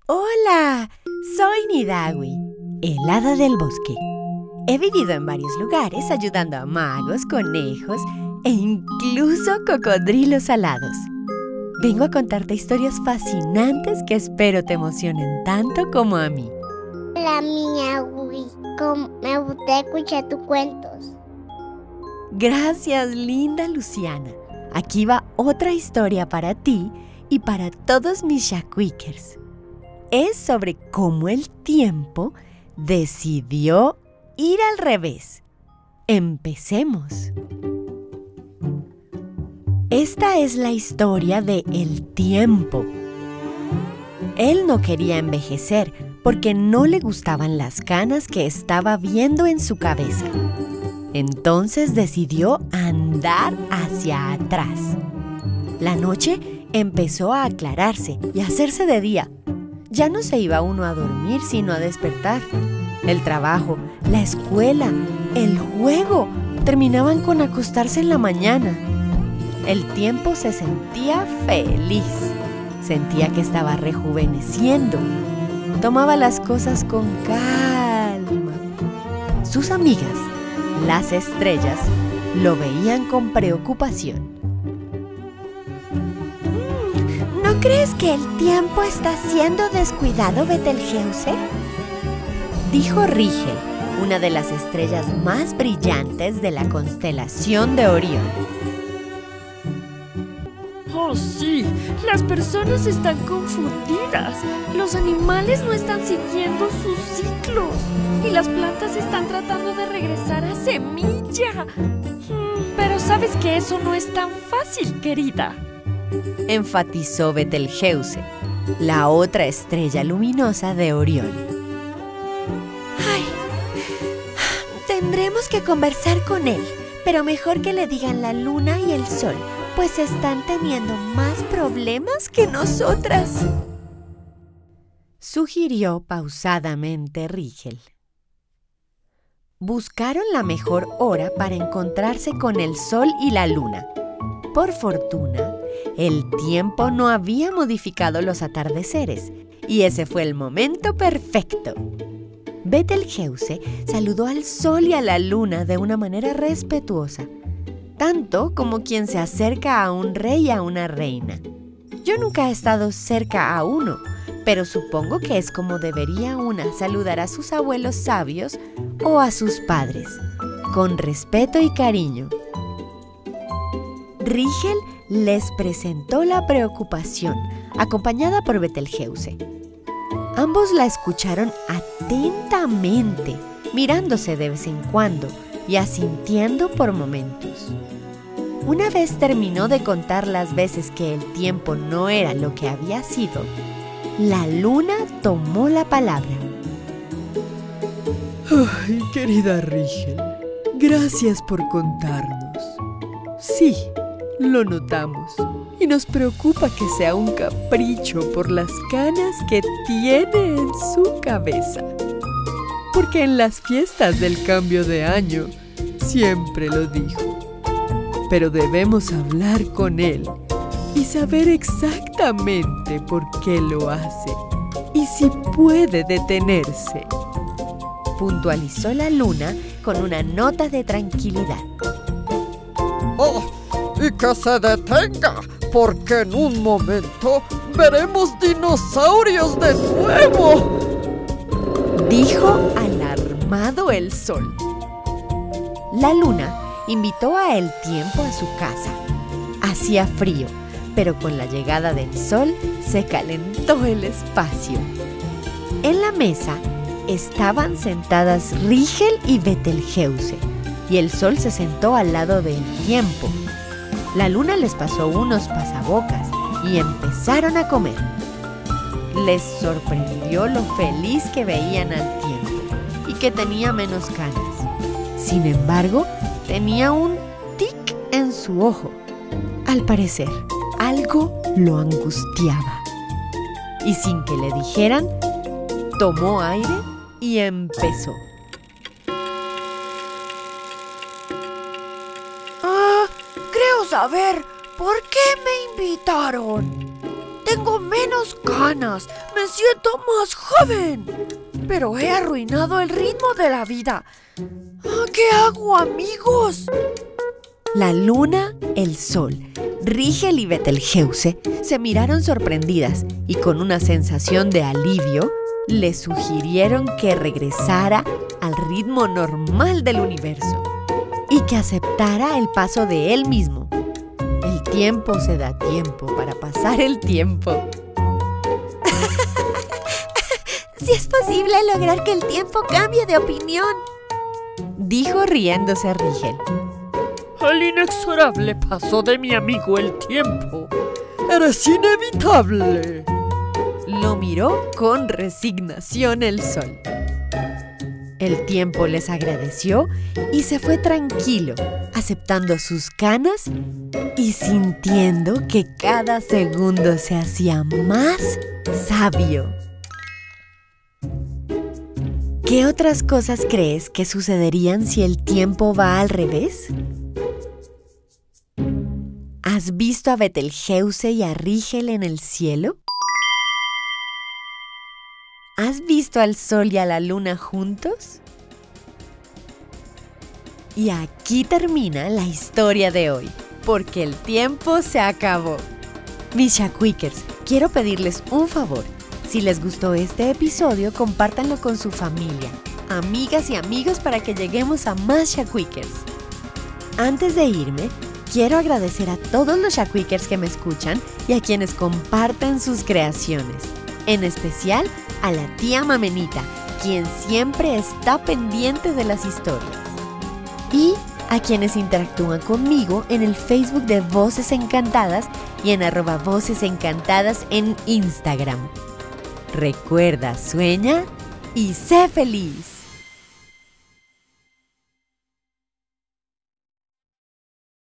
Hola, soy Nidawi, el hada del bosque. He vivido en varios lugares ayudando a magos, conejos e incluso cocodrilos alados. Vengo a contarte historias fascinantes que espero te emocionen tanto como a mí. Hola, Nidawi, me gusta escuchar tus cuentos. Gracias, linda Luciana. Aquí va otra historia para ti y para todos mis Shakwikers. Es sobre cómo el tiempo decidió ir al revés. Empecemos. Esta es la historia de El Tiempo. Él no quería envejecer porque no le gustaban las canas que estaba viendo en su cabeza. Entonces decidió andar hacia atrás. La noche empezó a aclararse y a hacerse de día. Ya no se iba uno a dormir sino a despertar. El trabajo, la escuela, el juego terminaban con acostarse en la mañana. El tiempo se sentía feliz. Sentía que estaba rejuveneciendo. Tomaba las cosas con calma. Sus amigas, las estrellas, lo veían con preocupación. ¿No crees que el tiempo está siendo descuidado, Betelgeuse? Dijo Rigel, una de las estrellas más brillantes de la constelación de Orión. ¡Oh, sí! Las personas están confundidas. Los animales no están siguiendo sus ciclos. Y las plantas están tratando de regresar a semilla. Pero sabes que eso no es tan fácil, querida. Enfatizó Betelgeuse, la otra estrella luminosa de Orión. ¡Ay! Tendremos que conversar con él, pero mejor que le digan la luna y el sol, pues están teniendo más problemas que nosotras. Sugirió pausadamente Rigel. Buscaron la mejor hora para encontrarse con el sol y la luna. Por fortuna, el tiempo no había modificado los atardeceres y ese fue el momento perfecto. Betelgeuse saludó al sol y a la luna de una manera respetuosa, tanto como quien se acerca a un rey y a una reina. Yo nunca he estado cerca a uno, pero supongo que es como debería una saludar a sus abuelos sabios o a sus padres, con respeto y cariño. Rigel les presentó la preocupación, acompañada por Betelgeuse. Ambos la escucharon atentamente, mirándose de vez en cuando y asintiendo por momentos. Una vez terminó de contar las veces que el tiempo no era lo que había sido, la luna tomó la palabra. Ay, querida Rigel, gracias por contarnos. Sí, lo notamos y nos preocupa que sea un capricho por las canas que tiene en su cabeza. Porque en las fiestas del cambio de año siempre lo dijo. Pero debemos hablar con él y saber exactamente por qué lo hace y si puede detenerse. Puntualizó la luna con una nota de tranquilidad. ¡Oh! ¡Y que se detenga! Porque en un momento veremos dinosaurios de nuevo. Dijo alarmado el sol. La luna invitó a El Tiempo a su casa. Hacía frío, pero con la llegada del sol se calentó el espacio. En la mesa estaban sentadas Rigel y Betelgeuse, y el sol se sentó al lado del tiempo. La luna les pasó unos pasabocas y empezaron a comer. Les sorprendió lo feliz que veían al tiempo y que tenía menos canas. Sin embargo, tenía un tic en su ojo. Al parecer, algo lo angustiaba. Y sin que le dijeran, tomó aire y empezó. Creo saber por qué me invitaron. Tengo menos canas, me siento más joven. Pero he arruinado el ritmo de la vida. ¿Qué hago, amigos? La luna, el sol, Rigel y Betelgeuse se miraron sorprendidas y con una sensación de alivio le sugirieron que regresara al ritmo normal del universo y que aceptara el paso de él mismo. El tiempo se da tiempo para pasar el tiempo. Si es posible lograr que el tiempo cambie de opinión, dijo riéndose Rigel. El inexorable paso de mi amigo el tiempo. ¡Eres inevitable! Lo miró con resignación el sol. El tiempo les agradeció y se fue tranquilo, aceptando sus canas y sintiendo que cada segundo se hacía más sabio. ¿Qué otras cosas crees que sucederían si el tiempo va al revés? ¿Has visto a Betelgeuse y a Rigel en el cielo? ¿Has visto al sol y a la luna juntos? Y aquí termina la historia de hoy, porque el tiempo se acabó. Mis Shakwikers, quiero pedirles un favor. Si les gustó este episodio, compártanlo con su familia, amigas y amigos para que lleguemos a más Shakwikers. Antes de irme, quiero agradecer a todos los Shakwikers que me escuchan y a quienes comparten sus creaciones. En especial a la tía Mamenita, quien siempre está pendiente de las historias. Y a quienes interactúan conmigo en el Facebook de Voces Encantadas y en @vocesencantadas en Instagram. Recuerda, sueña y sé feliz.